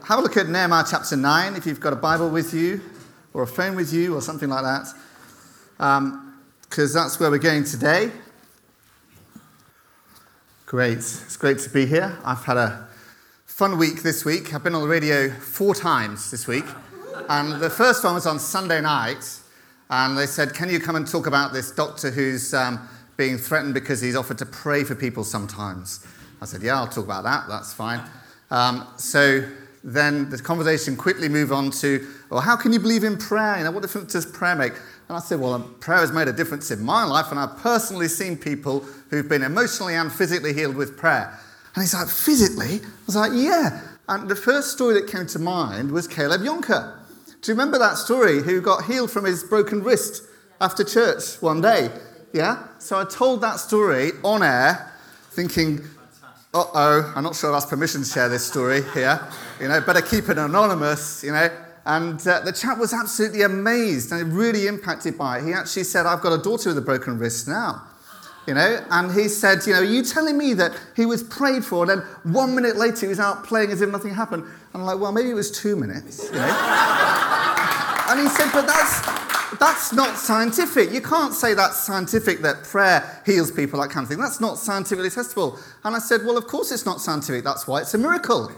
Have a look at Nehemiah chapter 9 if you've got a Bible with you or a phone with you or something like that, because that's where we're going today. Great. It's great to be here. I've had a fun week this week. I've been on the radio 4 times this week, and the first one was on Sunday night, and they said, can you come and talk about this doctor who's being threatened because he's offered to pray for people sometimes? I said, yeah, I'll talk about that. That's fine. So then the conversation quickly moved on to, well, how can you believe in prayer? What difference does prayer make? And I said, well, prayer has made a difference in my life, and I've personally seen people who've been emotionally and physically healed with prayer. And he's like, physically? I was like, yeah. And the first story that came to mind was Caleb Yonker. Do you remember that story? Who got healed from his broken wrist after church one day? Yeah? So I told that story on air, thinking, uh-oh, I'm not sure I have permission to share this story here. Better keep it anonymous, And the chap was absolutely amazed and really impacted by it. He actually said, I've got a daughter with a broken wrist now. And he said, are you telling me that he was prayed for and then 1 minute later he was out playing as if nothing happened? And I'm like, well, maybe it was 2 minutes, And he said, but that's not scientific. You can't say that's scientific, that prayer heals people, that kind of thing. That's not scientifically testable. And I said, well, of course it's not scientific. That's why it's a miracle.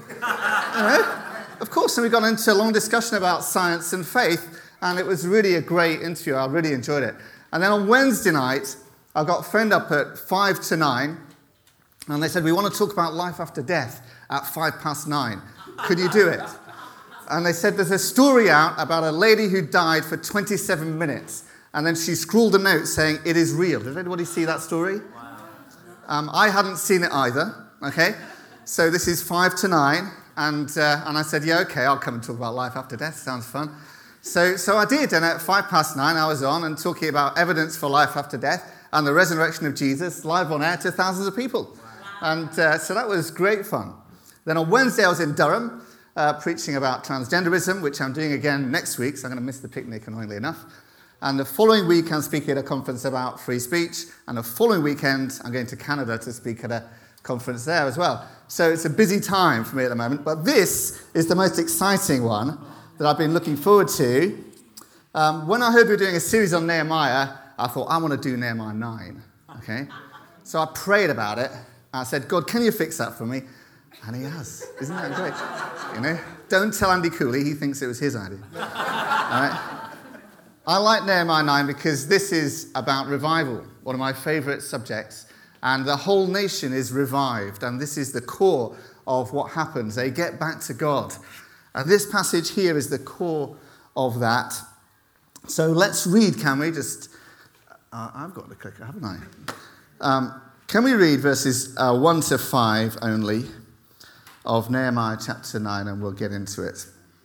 Of course. And we got into a long discussion about science and faith, and it was really a great interview. I really enjoyed it. And then on Wednesday night, I got phoned up at 5 to 9, and they said, we want to talk about life after death at 9:05. Could you do it? And they said, there's a story out about a lady who died for 27 minutes. And then she scrawled a note saying, it is real. Did anybody see that story? Wow. I hadn't seen it either. Okay. So this is 5 to 9. And I said, yeah, okay, I'll come and talk about life after death. Sounds fun. So I did. And at 9:05, I was on and talking about evidence for life after death and the resurrection of Jesus live on air to thousands of people. Wow. And so that was great fun. Then on Wednesday, I was in Durham. Preaching about transgenderism, which I'm doing again next week, so I'm going to miss the picnic, annoyingly enough. And the following week, I'm speaking at a conference about free speech, and the following weekend, I'm going to Canada to speak at a conference there as well. So it's a busy time for me at the moment, but this is the most exciting one that I've been looking forward to. When I heard we were doing a series on Nehemiah, I thought, I want to do Nehemiah 9, okay? So I prayed about it, and I said, God, can you fix that for me? And he has. Isn't that great? Don't tell Andy Cooley, he thinks it was his idea. All right? I like Nehemiah 9 because this is about revival, one of my favourite subjects. And the whole nation is revived, and this is the core of what happens. They get back to God. And this passage here is the core of that. So let's read, can we? I've got the clicker, haven't I? Can we read verses 1 to 5 only of Nehemiah chapter 9, and we'll get into it.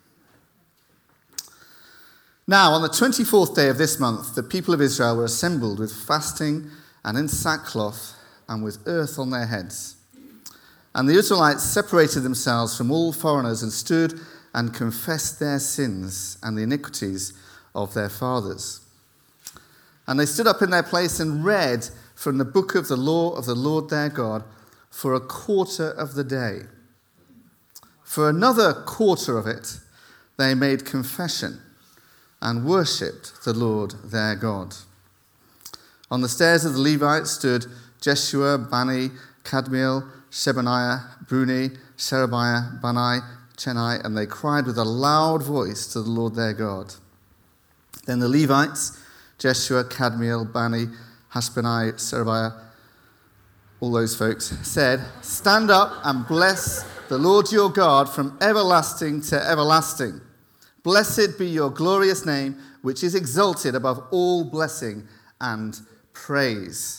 Now, on the 24th day of this month, the people of Israel were assembled with fasting and in sackcloth and with earth on their heads. And the Israelites separated themselves from all foreigners and stood and confessed their sins and the iniquities of their fathers. And they stood up in their place and read from the book of the law of the Lord their God for a quarter of the day. For another quarter of it, they made confession and worshipped the Lord their God. On the stairs of the Levites stood Jeshua, Bani, Kadmiel, Shebaniah, Buni, Sherebiah, Bani, Cheni, and they cried with a loud voice to the Lord their God. Then the Levites, Jeshua, Kadmiel, Bani, Hashbani, Sherebiah, all those folks, said, stand up and bless the Lord your God from everlasting to everlasting. Blessed be your glorious name, which is exalted above all blessing and praise.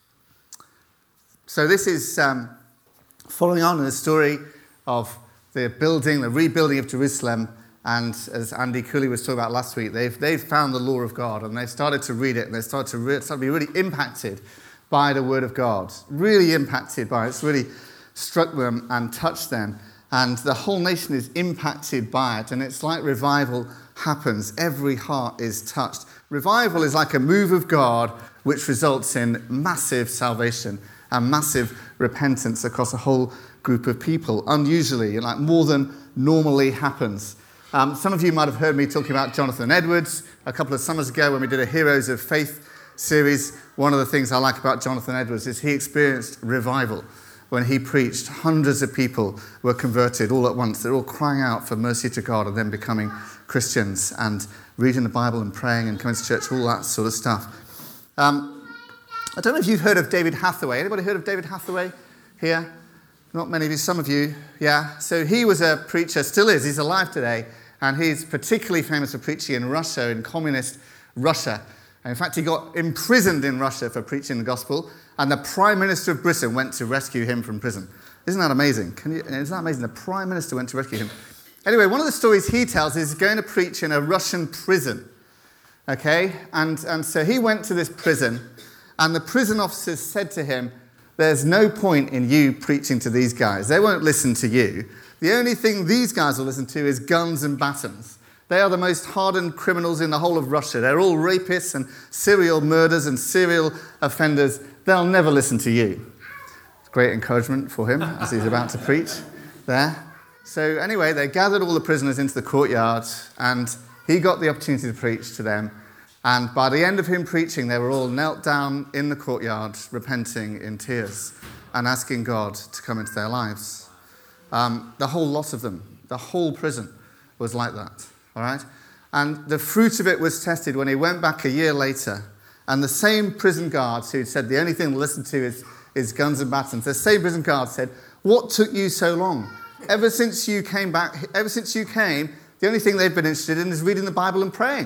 So this is following on in the story of the rebuilding of Jerusalem. And as Andy Cooley was talking about last week, they've found the law of God, and they've started to read it, and they started to be really impacted by the word of God. Really impacted by it. It's really struck them and touched them. And the whole nation is impacted by it. And it's like revival happens. Every heart is touched. Revival is like a move of God which results in massive salvation and massive repentance across a whole group of people, unusually, like more than normally happens. Some of you might have heard me talking about Jonathan Edwards a couple of summers ago when we did a Heroes of Faith series. One of the things I like about Jonathan Edwards is he experienced revival. When he preached, hundreds of people were converted all at once. They're all crying out for mercy to God and then becoming Christians and reading the Bible and praying and coming to church, all that sort of stuff. I don't know if you've heard of David Hathaway. Anybody heard of David Hathaway here? Not many of you, some of you, yeah. So he was a preacher, still is, he's alive today, and he's particularly famous for preaching in Russia, in communist Russia. And in fact, he got imprisoned in Russia for preaching the gospel, and the Prime Minister of Britain went to rescue him from prison. Isn't that amazing? Isn't that amazing? The Prime Minister went to rescue him. Anyway, one of the stories he tells is going to preach in a Russian prison. Okay? And so he went to this prison, and the prison officers said to him, there's no point in you preaching to these guys. They won't listen to you. The only thing these guys will listen to is guns and batons. They are the most hardened criminals in the whole of Russia. They're all rapists and serial murderers and serial offenders. They'll never listen to you. Great encouragement for him as he's about to preach there. So anyway, they gathered all the prisoners into the courtyard, and he got the opportunity to preach to them. And by the end of him preaching, they were all knelt down in the courtyard, repenting in tears and asking God to come into their lives. The whole lot of them, the whole prison was like that, all right? And the fruit of it was tested when he went back a year later, and the same prison guards who said the only thing to listen to is guns and batons, the same prison guards said, what took you so long? Ever since you came, the only thing they've been interested in is reading the Bible and praying.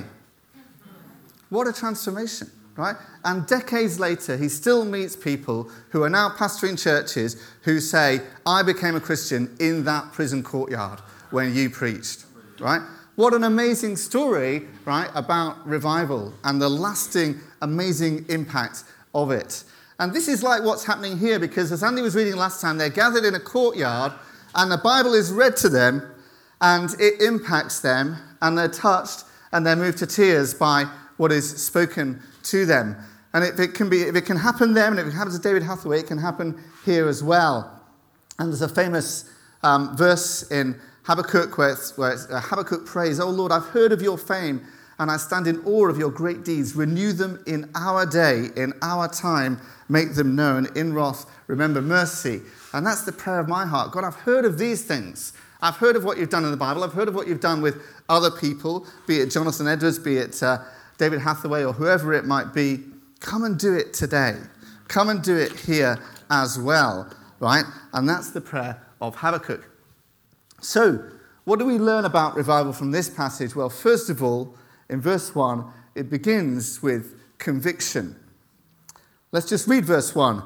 What a transformation, right? And decades later, he still meets people who are now pastoring churches who say, I became a Christian in that prison courtyard when you preached, right? What an amazing story, right, about revival and the lasting, amazing impact of it. And this is like what's happening here, because as Andy was reading last time, they're gathered in a courtyard and the Bible is read to them and it impacts them and they're touched and they're moved to tears by what is spoken to them. And if it can happen there, and if it happens to David Hathaway, it can happen here as well. And there's a famous verse in Habakkuk where Habakkuk prays, "Oh Lord, I've heard of your fame, and I stand in awe of your great deeds. Renew them in our day, in our time, make them known. In wrath, remember mercy." And that's the prayer of my heart. God, I've heard of these things. I've heard of what you've done in the Bible. I've heard of what you've done with other people, be it Jonathan Edwards, be it David Hathaway, or whoever it might be. Come and do it today. Come and do it here as well, right? And that's the prayer of Habakkuk. So, what do we learn about revival from this passage? Well, first of all, in verse 1, it begins with conviction. Let's just read verse 1.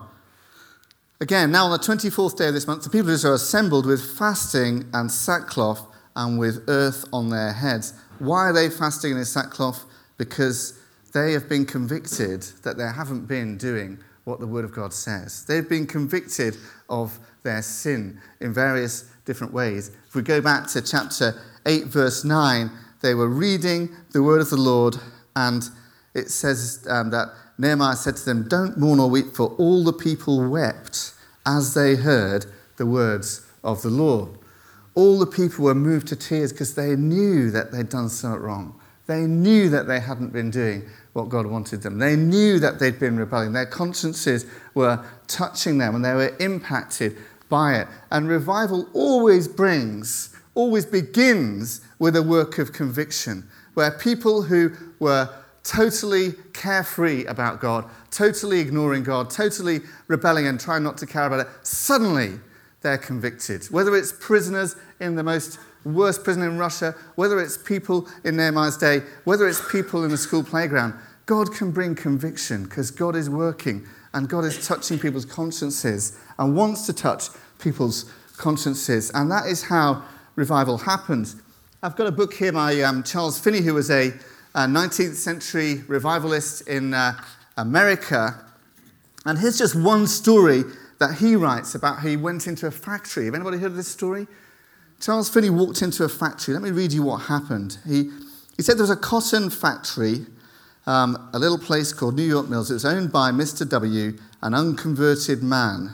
Again, now on the 24th day of this month, the people of Israel assembled with fasting and sackcloth and with earth on their heads. Why are they fasting and in sackcloth? Because they have been convicted that they haven't been doing what the Word of God says. They've been convicted of their sin in various different ways. If we go back to chapter 8, verse 9, they were reading the word of the Lord, and it says that Nehemiah said to them, "Don't mourn or weep, for all the people wept as they heard the words of the Lord." All the people were moved to tears because they knew that they'd done something wrong. They knew that they hadn't been doing what God wanted them. They knew that they'd been rebelling. Their consciences were touching them and they were impacted by it. And revival always begins with a work of conviction, where people who were totally carefree about God, totally ignoring God, totally rebelling and trying not to care about it, suddenly they're convicted. Whether it's prisoners in the most worst prison in Russia, whether it's people in Nehemiah's day, whether it's people in the school playground, God can bring conviction because God is working and God is touching people's consciences and wants to touch people's consciences. And that is how revival happens. I've got a book here by Charles Finney, who was a 19th century revivalist in America. And here's just one story that he writes about how he went into a factory. Have anybody heard of this story? Charles Finney walked into a factory. Let me read you what happened. He said there was a cotton factory, a little place called New York Mills. It was owned by Mr. W., an unconverted man.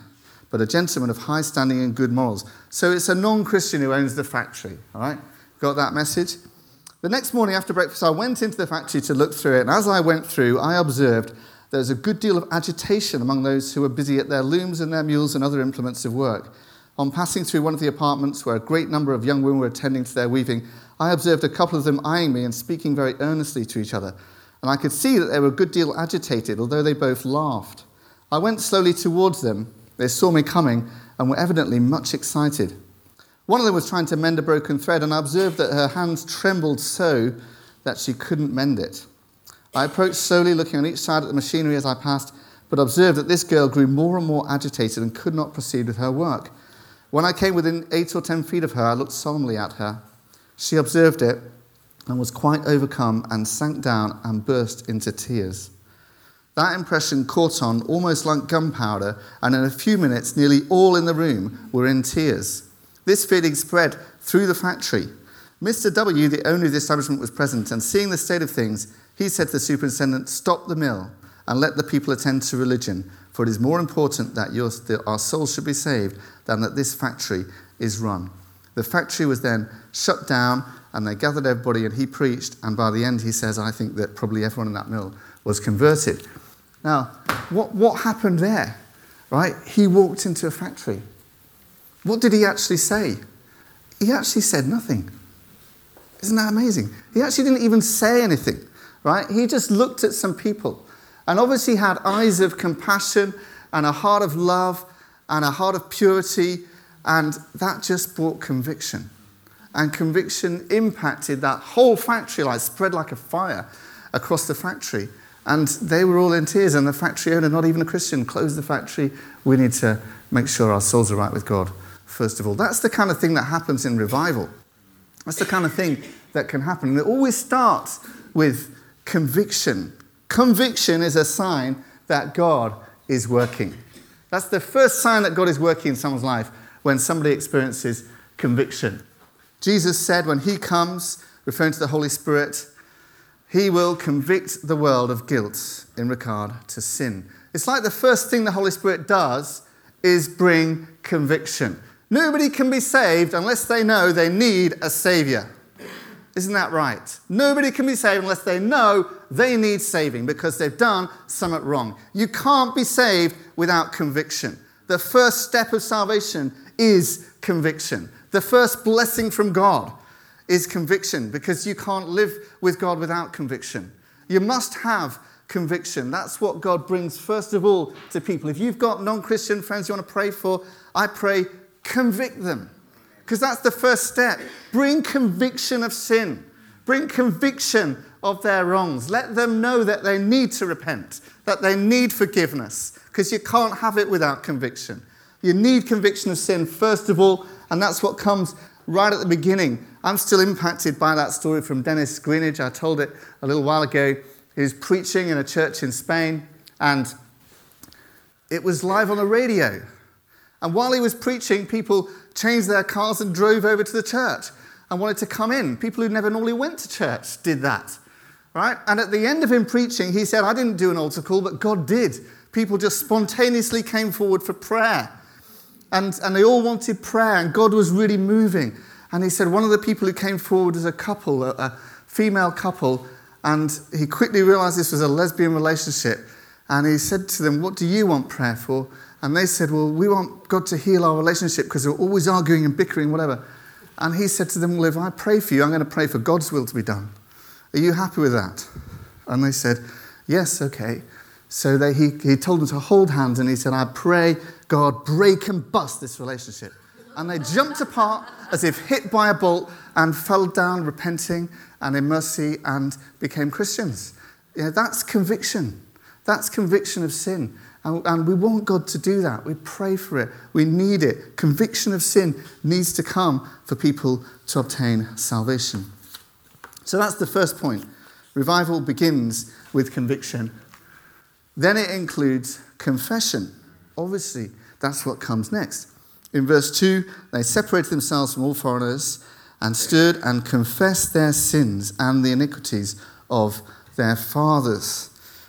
but a gentleman of high standing and good morals. So it's a non-Christian who owns the factory, all right? Got that message? The next morning after breakfast, I went into the factory to look through it, and as I went through, I observed there was a good deal of agitation among those who were busy at their looms and their mules and other implements of work. On passing through one of the apartments where a great number of young women were attending to their weaving, I observed a couple of them eyeing me and speaking very earnestly to each other, and I could see that they were a good deal agitated, although they both laughed. I went slowly towards them. They saw me coming and were evidently much excited. One of them was trying to mend a broken thread, and I observed that her hands trembled so that she couldn't mend it. I approached slowly, looking on each side at the machinery as I passed, but observed that this girl grew more and more agitated and could not proceed with her work. When I came within 8 or 10 feet of her, I looked solemnly at her. She observed it and was quite overcome and sank down and burst into tears. That impression caught on almost like gunpowder, and in a few minutes, nearly all in the room were in tears. This feeling spread through the factory. Mr. W., the owner of the establishment, was present, and seeing the state of things, he said to the superintendent, "Stop the mill and let the people attend to religion, for it is more important that our souls should be saved than that this factory is run." The factory was then shut down, and they gathered everybody, and he preached, and by the end he says, I think that probably everyone in that mill was converted. Now, what happened there? Right? He walked into a factory. What did he actually say? He actually said nothing. Isn't that amazing? He actually didn't even say anything, right? He just looked at some people and obviously had eyes of compassion and a heart of love and a heart of purity, and that just brought conviction. And conviction impacted that whole factory, like spread like a fire across the factory. And they were all in tears, and the factory owner, not even a Christian, closed the factory. We need to make sure our souls are right with God, first of all. That's the kind of thing that happens in revival. That's the kind of thing that can happen. And it always starts with conviction. Conviction is a sign that God is working. That's the first sign that God is working in someone's life, when somebody experiences conviction. Jesus said when he comes, referring to the Holy Spirit, he will convict the world of guilt in regard to sin. It's like the first thing the Holy Spirit does is bring conviction. Nobody can be saved unless they know they need a Savior. Isn't that right? Nobody can be saved unless they know they need saving because they've done something wrong. You can't be saved without conviction. The first step of salvation is conviction. The first blessing from God is conviction, because you can't live with God without conviction. You must have conviction. That's what God brings first of all to people. If you've got non-Christian friends you want to pray for, I pray, convict them. Because that's the first step. Bring conviction of sin. Bring conviction of their wrongs. Let them know that they need to repent, that they need forgiveness, because you can't have it without conviction. You need conviction of sin first of all, and that's what comes right at the beginning. I'm still impacted by that story from Dennis Greenidge. I told it a little while ago. He was preaching in a church in Spain, and it was live on the radio. And while he was preaching, people changed their cars and drove over to the church and wanted to come in. People who never normally went to church did that, right? And at the end of him preaching, he said, I didn't do an altar call, but God did. People just spontaneously came forward for prayer. And they all wanted prayer, and God was really moving. And he said one of the people who came forward was a couple, a female couple, and he quickly realized this was a lesbian relationship. And he said to them, what do you want prayer for? And they said, well, we want God to heal our relationship because we're always arguing and bickering, whatever. And he said to them, well, if I pray for you, I'm going to pray for God's will to be done. Are you happy with that? And they said, yes, okay. So he told them to hold hands, and he said, I pray, God, break and bust this relationship. And they jumped apart as if hit by a bolt and fell down repenting and in mercy and became Christians. You know, that's conviction. That's conviction of sin. And we want God to do that. We pray for it. We need it. Conviction of sin needs to come for people to obtain salvation. So that's the first point. Revival begins with conviction. Then it includes confession. Obviously, that's what comes next. In verse 2, they separated themselves from all foreigners and stood and confessed their sins and the iniquities of their fathers.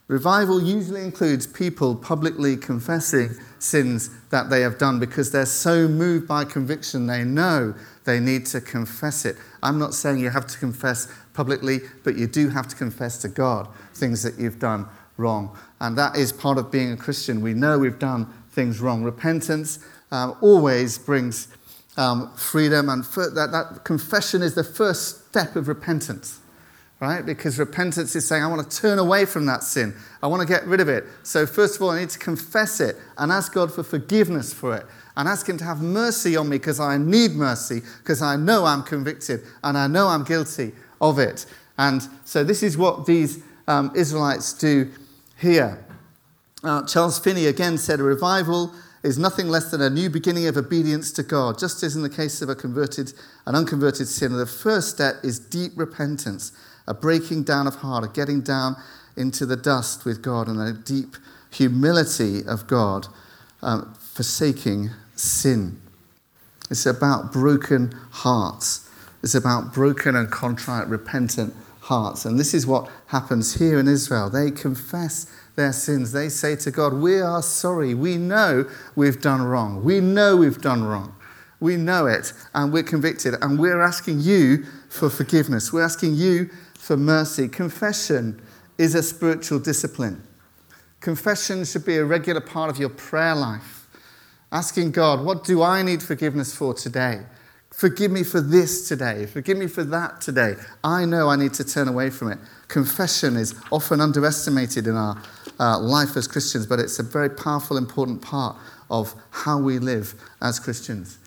Revival usually includes people publicly confessing sins that they have done because they're so moved by conviction they know they need to confess it. I'm not saying you have to confess publicly, but you do have to confess to God things that you've done wrong. And that is part of being a Christian. We know we've done things wrong. Repentance always brings freedom, and that confession is the first step of repentance. Right? Because repentance is saying, I want to turn away from that sin. I want to get rid of it. So first of all, I need to confess it and ask God for forgiveness for it. And ask him to have mercy on me because I need mercy, because I know I'm convicted and I know I'm guilty of it. And so this is what these Israelites do here. Charles Finney again said, a revival is nothing less than a new beginning of obedience to God. Just as in the case of an unconverted sinner, the first step is deep repentance, a breaking down of heart, a getting down into the dust with God, and a deep humility of God, forsaking sin. It's about broken hearts. It's about broken and contrite, repentant hearts. And this is what happens here in Israel. They confess their sins. They say to God, we are sorry. We know we've done wrong. We know we've done wrong. We know it, and we're convicted, and we're asking you for forgiveness. We're asking you for mercy. Confession is a spiritual discipline. Confession should be a regular part of your prayer life. Asking God, what do I need forgiveness for today? Forgive me for this today. Forgive me for that today. I know I need to turn away from it. Confession is often underestimated in our life as Christians, but it's a very powerful, important part of how we live as Christians.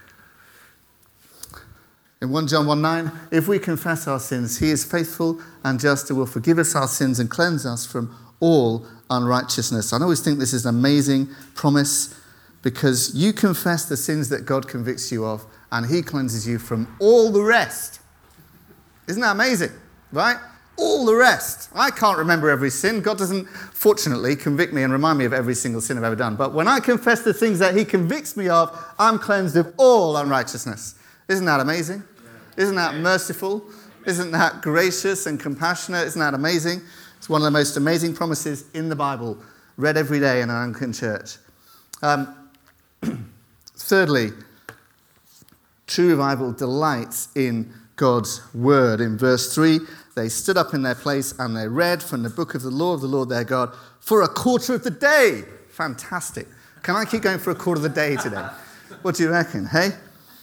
In 1 John 1:9, if we confess our sins, he is faithful and just and will forgive us our sins and cleanse us from all unrighteousness. I always think this is an amazing promise because you confess the sins that God convicts you of and he cleanses you from all the rest. Isn't that amazing? Right? All the rest. I can't remember every sin. God doesn't, fortunately, convict me and remind me of every single sin I've ever done. But when I confess the things that he convicts me of, I'm cleansed of all unrighteousness. Isn't that amazing? Isn't that merciful? Isn't that gracious and compassionate? Isn't that amazing? It's one of the most amazing promises in the Bible, read every day in an Anglican church. Thirdly, true revival delights in God's word. In verse 3, they stood up in their place and they read from the book of the Lord their God, for a quarter of the day. Fantastic. Can I keep going for a quarter of the day today? What do you reckon, hey?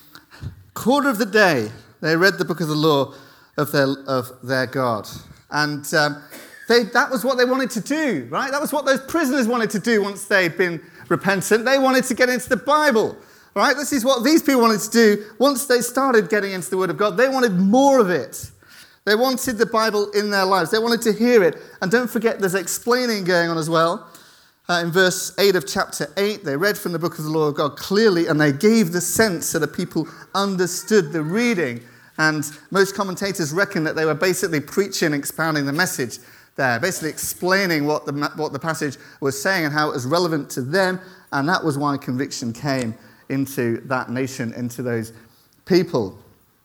Quarter of the day, they read the book of the law of their God. And that was what they wanted to do, right? That was what those prisoners wanted to do once they'd been repentant. They wanted to get into the Bible, right? This is what these people wanted to do once they started getting into the Word of God. They wanted more of it. They wanted the Bible in their lives. They wanted to hear it. And don't forget, there's explaining going on as well. In verse 8 of chapter 8, they read from the book of the law of God clearly, and they gave the sense so that people understood the reading. And most commentators reckon that they were basically preaching, expounding the message there, basically explaining what the passage was saying and how it was relevant to them. And that was why conviction came into that nation, into those people.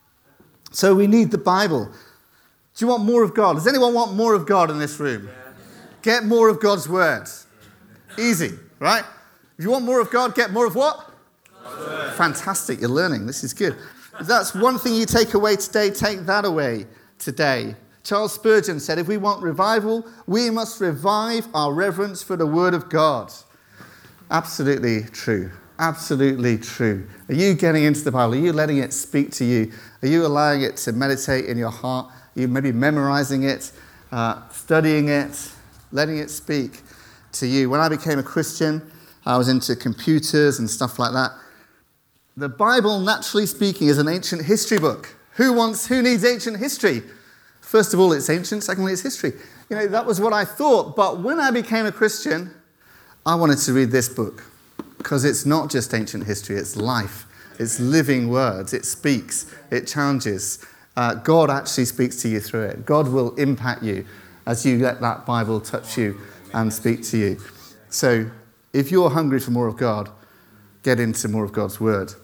So we need the Bible. Do you want more of God? Does anyone want more of God in this room? Get more of God's word. Easy, right? If you want more of God, get more of what? Fantastic, you're learning. This is good. If that's one thing you take away today, take that away today. Charles Spurgeon said, if we want revival, we must revive our reverence for the word of God. Absolutely true. Absolutely true. Are you getting into the Bible? Are you letting it speak to you? Are you allowing it to meditate in your heart? Are you maybe memorizing it, studying it, letting it speak to you? When I became a Christian, I was into computers and stuff like that. The Bible, naturally speaking, is an ancient history book. Who needs ancient history? First of all, it's ancient. Secondly, it's history. You know, that was what I thought. But when I became a Christian, I wanted to read this book because it's not just ancient history. It's life. It's living words. It speaks. It challenges. God actually speaks to you through it. God will impact you as you let that Bible touch you and speak to you. So if you're hungry for more of God, get into more of God's word.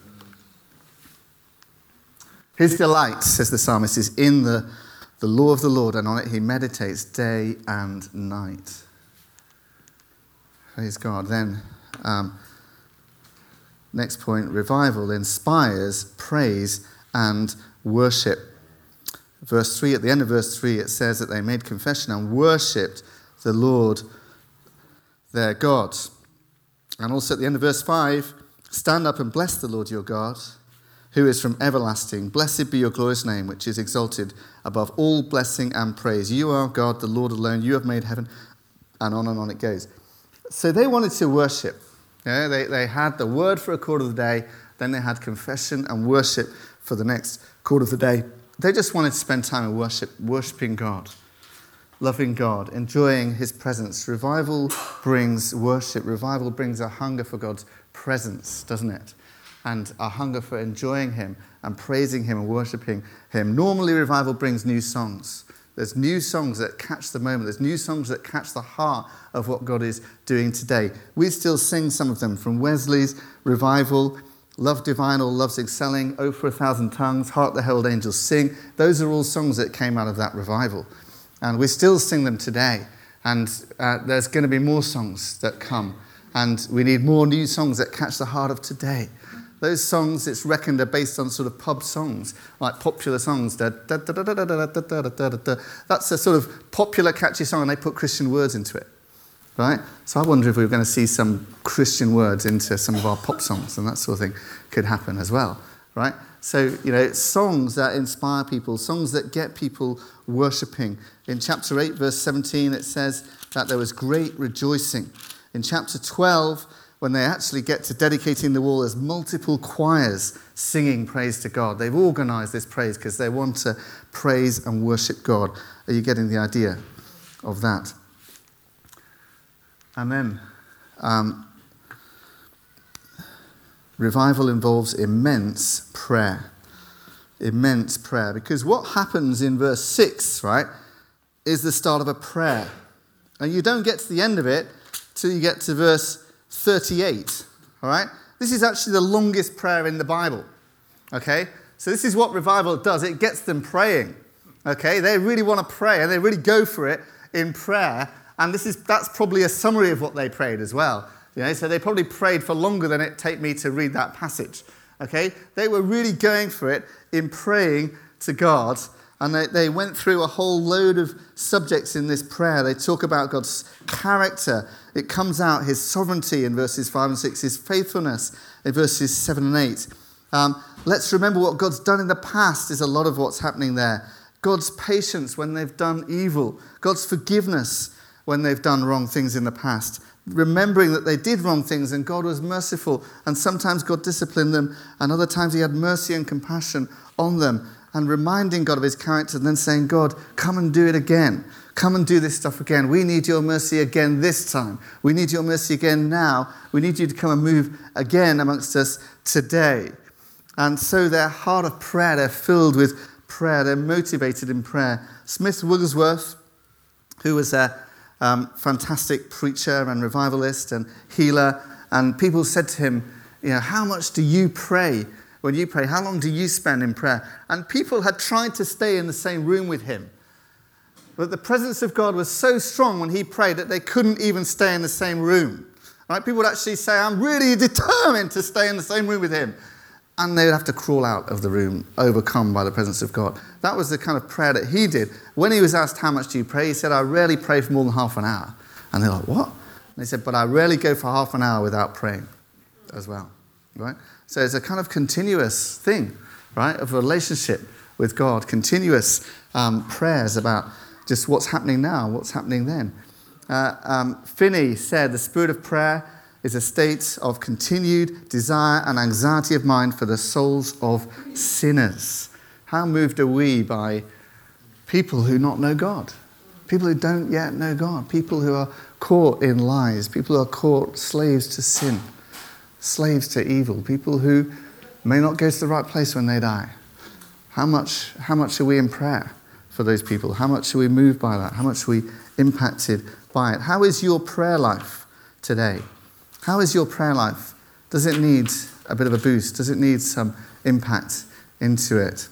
His delight, says the psalmist, is in the law of the Lord, and on it he meditates day and night. Praise God. Then, next point, revival inspires praise and worship. Verse 3, at the end of verse 3, it says that they made confession and worshipped the Lord their God. And also at the end of verse 5, stand up and bless the Lord your God, who is from everlasting. Blessed be your glorious name, which is exalted above all blessing and praise. You are God, the Lord alone. You have made heaven, and on it goes. So they wanted to worship. Yeah, they had the word for a quarter of the day, then they had confession and worship for the next quarter of the day. They just wanted to spend time in worshiping God, loving God, enjoying his presence. Revival brings worship. Revival brings a hunger for God's presence, doesn't it? And a hunger for enjoying him and praising him and worshiping him. Normally, revival brings new songs. There's new songs that catch the moment. There's new songs that catch the heart of what God is doing today. We still sing some of them from Wesley's revival, Love Divine, All Love's Excelling, Oh for a Thousand Tongues, Hark the Herald Angels Sing. Those are all songs that came out of that revival. And we still sing them today. And there's going to be more songs that come. And we need more new songs that catch the heart of today. Those songs, it's reckoned, are based on sort of pub songs, like popular songs. That's a sort of popular, catchy song, and they put Christian words into it, right? So I wonder if we were going to see some Christian words into some of our pop songs, and that sort of thing could happen as well, right? So, songs that inspire people, songs that get people worshipping. In chapter 8, verse 17, it says that there was great rejoicing. In chapter 12, when they actually get to dedicating the wall, there's multiple choirs singing praise to God. They've organized this praise because they want to praise and worship God. Are you getting the idea of that? And then, revival involves immense prayer. Immense prayer. Because what happens in verse 6, right, is the start of a prayer. And you don't get to the end of it till you get to verse 38, all right? This is actually the longest prayer in the Bible, okay? So this is what revival does. It gets them praying, okay? They really want to pray, and they really go for it in prayer, and that's probably a summary of what they prayed as well. So they probably prayed for longer than it take me to read that passage, okay? They were really going for it in praying to God, and they went through a whole load of subjects in this prayer. They talk about God's character. It comes out his sovereignty in verses 5 and 6, his faithfulness in verses 7 and 8. Let's remember what God's done in the past is a lot of what's happening there. God's patience when they've done evil. God's forgiveness when they've done wrong things in the past. Remembering that they did wrong things and God was merciful, and sometimes God disciplined them and other times he had mercy and compassion on them. And reminding God of his character and then saying, God, come and do it again. Come and do this stuff again. We need your mercy again this time. We need your mercy again now. We need you to come and move again amongst us today. And so their heart of prayer, they're filled with prayer. They're motivated in prayer. Smith Wigglesworth, who was a fantastic preacher and revivalist and healer, and people said to him, how much do you pray? When you pray, how long do you spend in prayer? And people had tried to stay in the same room with him. But the presence of God was so strong when he prayed that they couldn't even stay in the same room. Right? People would actually say, I'm really determined to stay in the same room with him. And they would have to crawl out of the room, overcome by the presence of God. That was the kind of prayer that he did. When he was asked, how much do you pray? He said, I rarely pray for more than half an hour. And they're like, what? And they said, but I rarely go for half an hour without praying as well. Right? So it's a kind of continuous thing, right, of a relationship with God, continuous prayers about just what's happening now, what's happening then. Finney said, the spirit of prayer is a state of continued desire and anxiety of mind for the souls of sinners. How moved are we by people who not know God, people who don't yet know God, people who are caught in lies, people who are caught slaves to sin, slaves to evil, people who may not go to the right place when they die. How much are we in prayer for those people? How much are we moved by that? How much are we impacted by it? How is your prayer life today? How is your prayer life? Does it need a bit of a boost? Does it need some impact into it?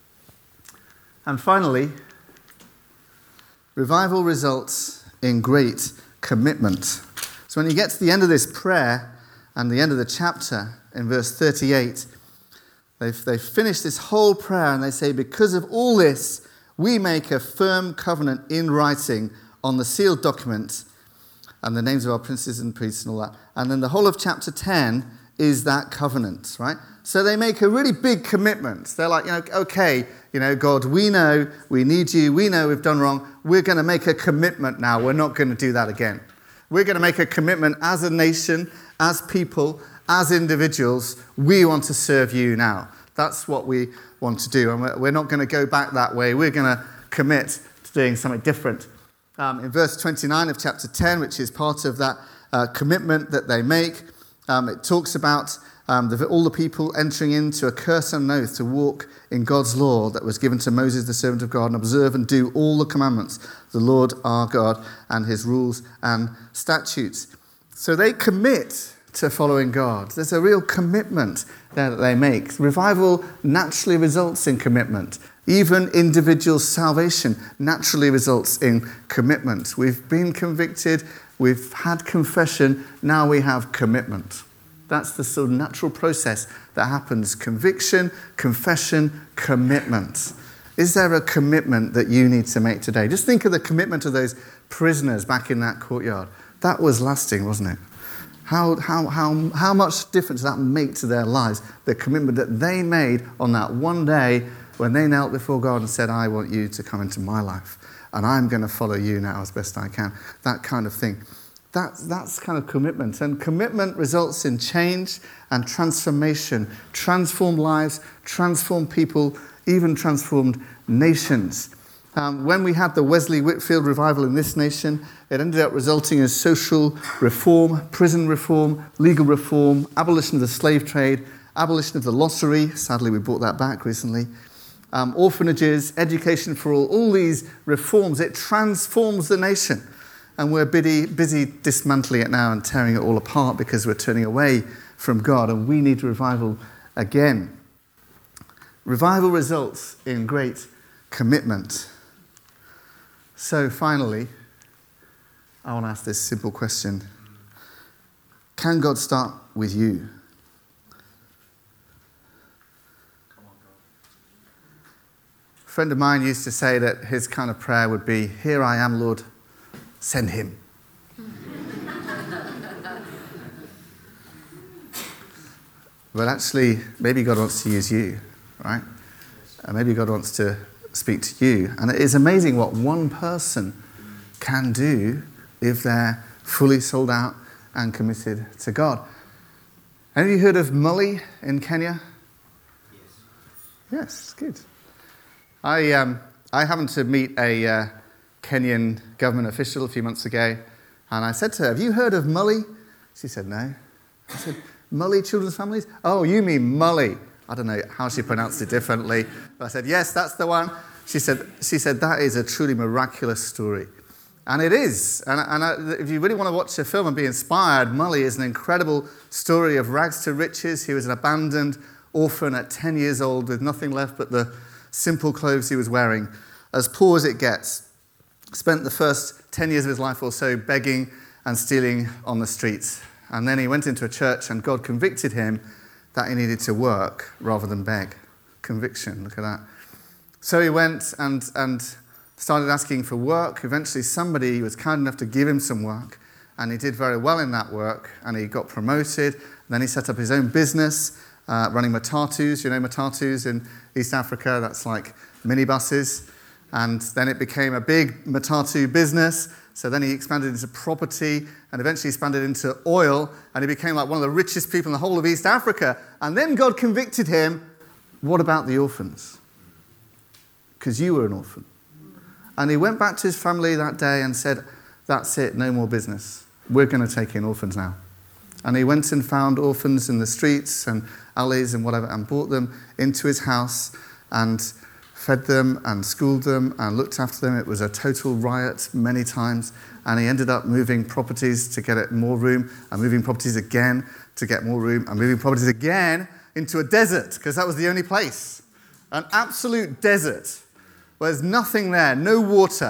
And finally, revival results in great commitment. So when you get to the end of this prayer and the end of the chapter in verse 38, they've finished this whole prayer and they say, because of all this, we make a firm covenant in writing on the sealed document and the names of our princes and priests and all that. And then the whole of chapter 10 is that covenant, right? So they make a really big commitment. They're like, okay, God, we know we need you. We know we've done wrong. We're going to make a commitment now. We're not going to do that again. We're going to make a commitment as a nation, as people, as individuals. We want to serve you now. That's what we want to do. And we're not going to go back that way. We're going to commit to doing something different. In verse 29 of chapter 10, which is part of that commitment that they make, it talks about all the people entering into a curse and an oath to walk in God's law that was given to Moses, the servant of God, and observe and do all the commandments, the Lord our God, and his rules and statutes. So they commit to following God. There's a real commitment there that they make. Revival naturally results in commitment. Even individual salvation naturally results in commitment. We've been convicted, we've had confession, now we have commitment. That's the sort of natural process that happens. Conviction, confession, commitment. Is there a commitment that you need to make today? Just think of the commitment of those prisoners back in that courtyard. That was lasting, wasn't it? How much difference does that make to their lives? The commitment that they made on that one day when they knelt before God and said, I want you to come into my life, and I'm going to follow you now as best I can. That kind of thing. That's kind of commitment. And commitment results in change and transformation. Transformed lives, transformed people, even transformed nations. When we had the Wesley Whitfield revival in this nation, it ended up resulting in social reform, prison reform, legal reform, abolition of the slave trade, abolition of the lottery. Sadly, we brought that back recently. Orphanages, education for all these reforms. It transforms the nation. And we're busy dismantling it now and tearing it all apart because we're turning away from God, and we need revival again. Revival results in great commitment. So finally, I want to ask this simple question. Can God start with you? A friend of mine used to say that his kind of prayer would be, here I am, Lord, send him. But actually, maybe God wants to use you, right? And maybe God wants to speak to you. And it is amazing what one person can do if they're fully sold out and committed to God. Have you heard of Mully in Kenya? Yes, good. I happened to meet a Kenyan government official a few months ago, and I said to her, have you heard of Mully? She said, no. I said, Mully Children's Families? Oh, you mean Mully. I don't know how she pronounced it differently. But I said, yes, that's the one. She said, that is a truly miraculous story. And it is. And if you really want to watch a film and be inspired, Mully is an incredible story of rags to riches. He was an abandoned orphan at 10 years old with nothing left but the simple clothes he was wearing. As poor as it gets. Spent the first 10 years of his life or so begging and stealing on the streets. And then he went into a church and God convicted him that he needed to work rather than beg. Conviction, look at that. So he went and started asking for work. Eventually somebody was kind enough to give him some work, and he did very well in that work, and he got promoted. And then he set up his own business, running matatus. You know matatus in East Africa? That's like minibuses. And then it became a big matatu business. So then he expanded into property and eventually expanded into oil. And he became like one of the richest people in the whole of East Africa. And then God convicted him, what about the orphans? Because you were an orphan. And he went back to his family that day and said, that's it, no more business. We're going to take in orphans now. And he went and found orphans in the streets and alleys and whatever and brought them into his house and fed them and schooled them and looked after them. It was a total riot many times. And he ended up moving properties to get it more room and moving properties again to get more room and moving properties again into a desert because that was the only place. An absolute desert where there's nothing there, no water.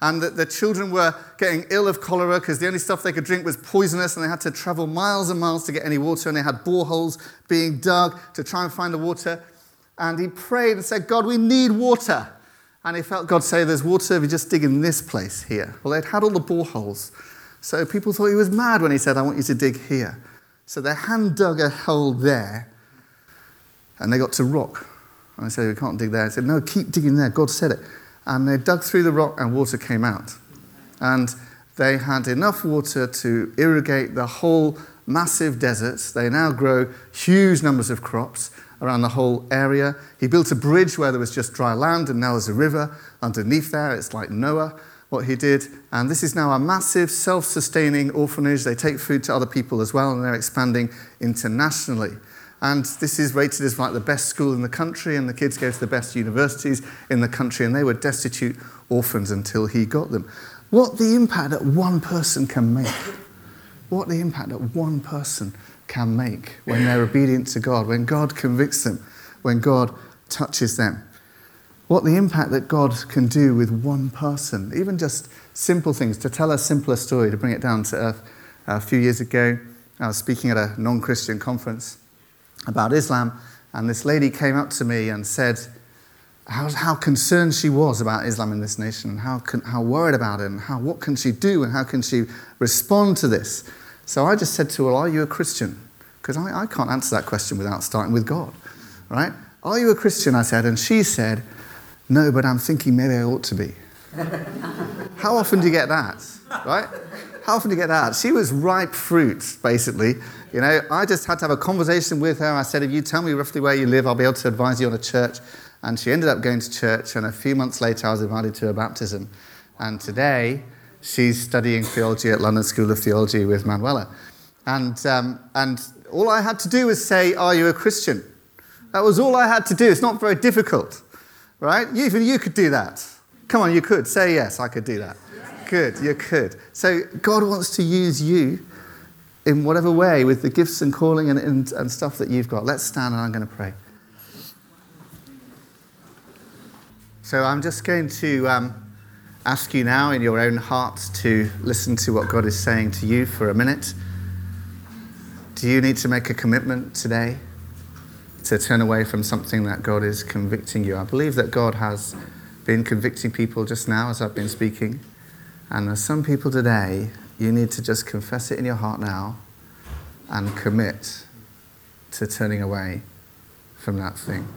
and the children were getting ill of cholera because the only stuff they could drink was poisonous, and they had to travel miles and miles to get any water, and they had boreholes being dug to try and find the water. And he prayed and said, God, we need water. And he felt God say, there's water if you just dig in this place here. Well, they'd had all the boreholes. So people thought he was mad when he said, I want you to dig here. So their hand dug a hole there, and they got to rock. And I said, we can't dig there. I said, no, keep digging there. God said it. And they dug through the rock and water came out. And they had enough water to irrigate the whole massive deserts. They now grow huge numbers of crops around the whole area. He built a bridge where there was just dry land, and now there's a river underneath there. It's like Noah, what he did. And this is now a massive self-sustaining orphanage. They take food to other people as well, and they're expanding internationally. And this is rated as like the best school in the country, and the kids go to the best universities in the country, and they were destitute orphans until he got them. What the impact that one person can make. What the impact that one person can make when they're obedient to God, when God convicts them, when God touches them. What the impact that God can do with one person, even just simple things. To tell a simpler story, to bring it down to earth, a few years ago, I was speaking at a non-Christian conference about Islam, and this lady came up to me and said how concerned she was about Islam in this nation, how worried about it, and what can she do, and how can she respond to this. So I just said to her, well, are you a Christian? Because I can't answer that question without starting with God, right? Are you a Christian, I said, and she said, no, but I'm thinking maybe I ought to be. How often do you get that, right? How often do you get that? She was ripe fruit, basically. You know, I just had to have a conversation with her. I said, if you tell me roughly where you live, I'll be able to advise you on a church. And she ended up going to church, and a few months later, I was invited to her baptism. And today, she's studying theology at London School of Theology with Manuela. And all I had to do was say, are you a Christian? That was all I had to do. It's not very difficult, right? Even you could do that. Come on, you could. Say yes, I could do that. Good, you could. So God wants to use you in whatever way with the gifts and calling and stuff that you've got. Let's stand and I'm going to pray. So I'm just going to ask you now in your own hearts to listen to what God is saying to you for a minute. Do you need to make a commitment today to turn away from something that God is convicting you? I believe that God has been convicting people just now as I've been speaking. And there's some people today, you need to just confess it in your heart now and commit to turning away from that thing.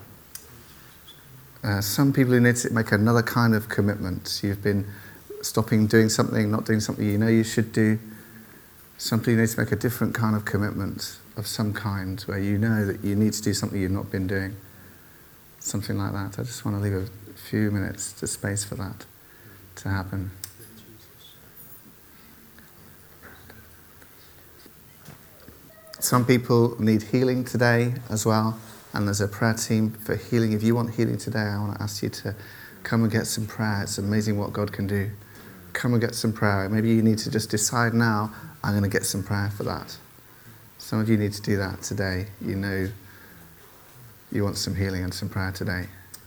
Some people who need to make another kind of commitment. You've been stopping doing something, not doing something you know you should do. Some people need to make a different kind of commitment of some kind where you know that you need to do something you've not been doing. Something like that. I just want to leave a few minutes to space for that to happen. Some people need healing today as well, and there's a prayer team for healing. If you want healing today, I want to ask you to come and get some prayer. It's amazing what God can do. Come and get some prayer. Maybe you need to just decide now, I'm going to get some prayer for that. Some of you need to do that today. You know you want some healing and some prayer today.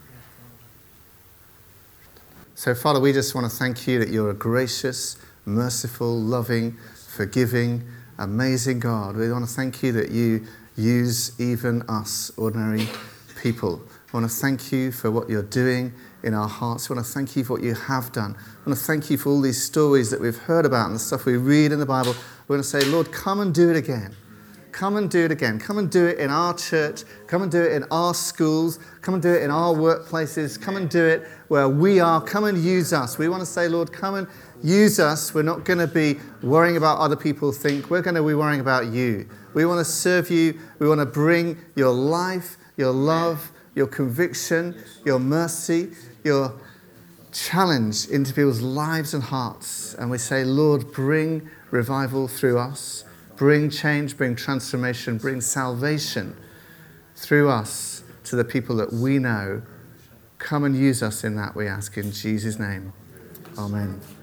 So, Father, we just want to thank you that you're a gracious, merciful, loving, forgiving, amazing God. We want to thank you that you use even us, ordinary people. I want to thank you for what you're doing in our hearts. I want to thank you for what you have done. I want to thank you for all these stories that we've heard about and the stuff we read in the Bible. We want to say, Lord, come and do it again. Come and do it again. Come and do it in our church. Come and do it in our schools. Come and do it in our workplaces. Come and do it where we are. Come and use us. We want to say, Lord, come and use us. We're not going to be worrying about what other people think. We're going to be worrying about you. We want to serve you. We want to bring your life, your love, your conviction, your mercy, your challenge into people's lives and hearts. And we say, Lord, bring revival through us. Bring change, bring transformation, bring salvation through us to the people that we know. Come and use us in that, we ask in Jesus' name. Amen.